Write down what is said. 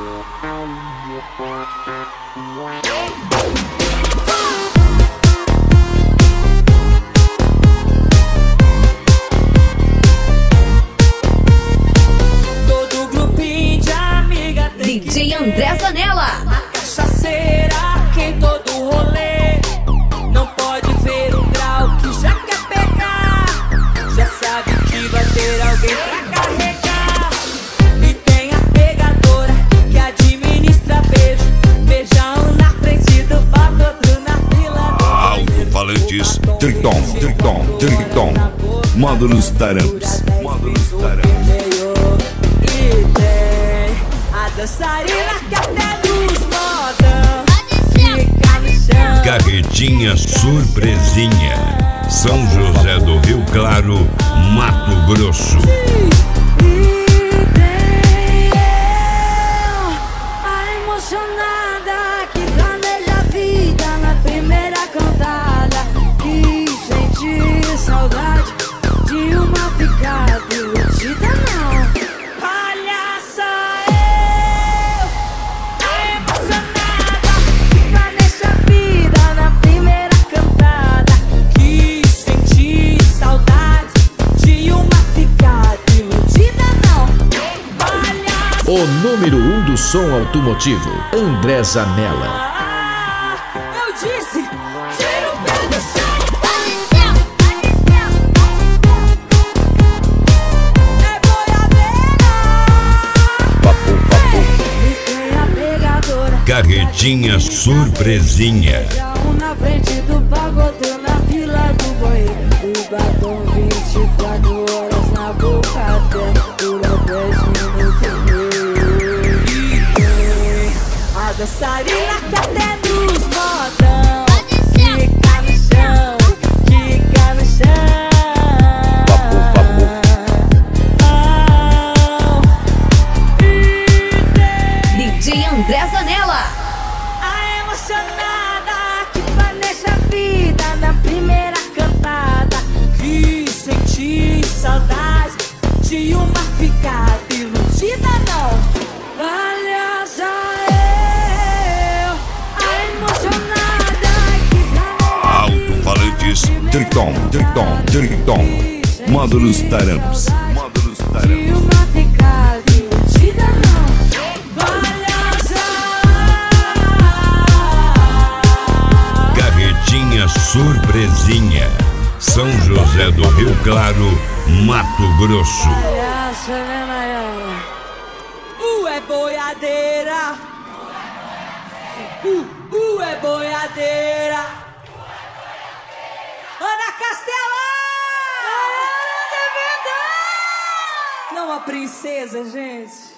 Todo grupinho de amiga tem DJ André Zanella. a cachaceira que em todo rolê não pode ver o grau que já quer pegar. Já sabe que vai ter alguém pra carregar. E tem a pegadora que administra beijo. Beijão na frente do papo, outro na fila do Alto-falantes, Triton, módulos Taramps. E tem a dançarina que até nos modão fica no chão. Carretinha Surpresinha, São José do Rio Claro, Mato Grosso. E tem eu, a emocionada que planeja a vida na primeira cantada, que sente saudade de uma ficada iludida não. Palhaça eu, a emocionada que planeja a vida na primeira cantada, que sente saudade de uma ficada iludida não. Palhaça O número 1 do som automotivo, André Zanella. eu disse, tira o pé do chão. É boiadeira. E tem a pegadora. Carretinha Surpresinha, Um na frente do pagodeiro, na fila do banheiro. O batom 24 horas na boca dela, dura 10 minutos e meio. E tem a dançarina que até nos modão fica no chão, fica no chão. E tem DJ André Zanella. a emocionada que planeja a vida na primeira cantada, que sente saudade de uma ficada iludida não. Palhaça eu, a emocionada que planeja alto-falantes, Triton, módulos Taramps. de uma ficada iludida não. Palhaça Carretinha Surpresinha, São José do Rio Claro, Mato Grosso. palhaça, né, Nayara? É boiadeira. É boiadeira. Ana Castela! Não, a princesa, gente.